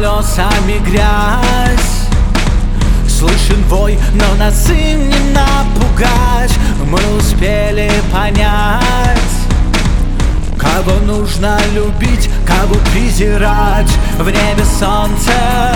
колесами грязь. Слышен вой, но нас им не напугать. Мы успели понять, кого нужно любить, кого презирать. В небе солнце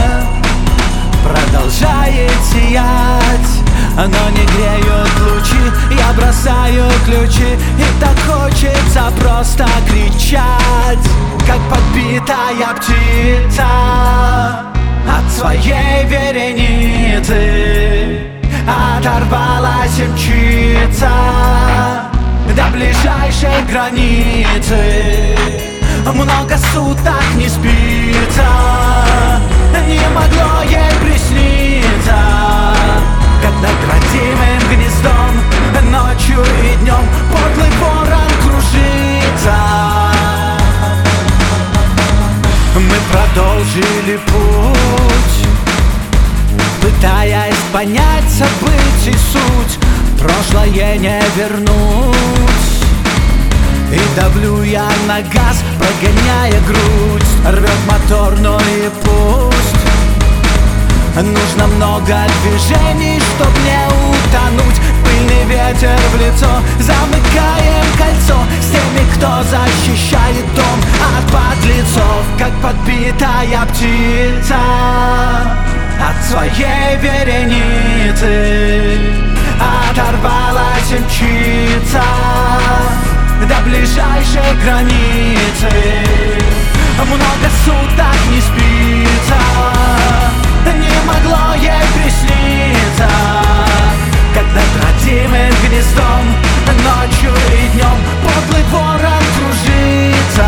продолжает сиять, но не греют лучи. Я бросаю ключи, и так хочется просто кричать, как подбитая птица от своей вереницы. Оторвалась и мчится до ближайшей границы. Много суток не спится, не могло ей присниться, как над родимым гнездом ночью и днем подлый ворон кружится. Мы продолжили путь, пытаясь понять событий суть. Прошлое не вернуть, и давлю я на газ, прогоняя грудь. Рвет мотор, но и пусть. Нужно много движений, чтоб не утонуть. Пыльный ветер в лицо, замыкаем кольцо с теми, кто защищает дом от подлецов. Как подбитая птица от своей вереницы. Оторвалась и мчится до ближайшей границы. Много суток не спится, не могло ей присниться, как над родимым гнездом ночью и днем подлый ворон кружится.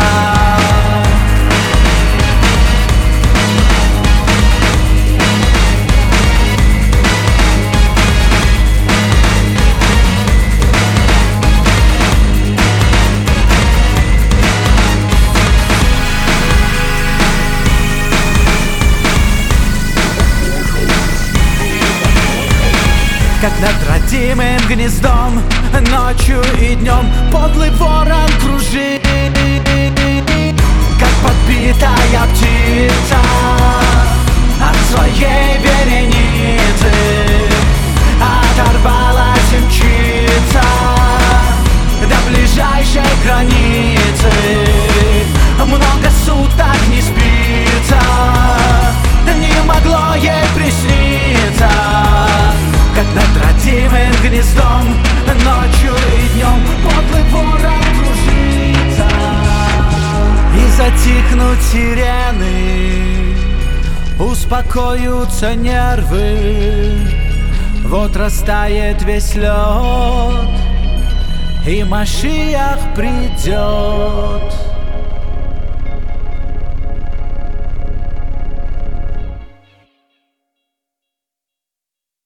Как над родимым гнездом ночью и днем подлый ворон кружит, как подбитая птица от своей вереницы. Оторвалась и мчится до ближайшей границы. Много суток не спится, не могло ей присниться, как над родимым гнездом ночью и днем подлый ворон кружится. И затихнут сирены, успокоятся нервы. Вот растает весь лед, и Машиах придет.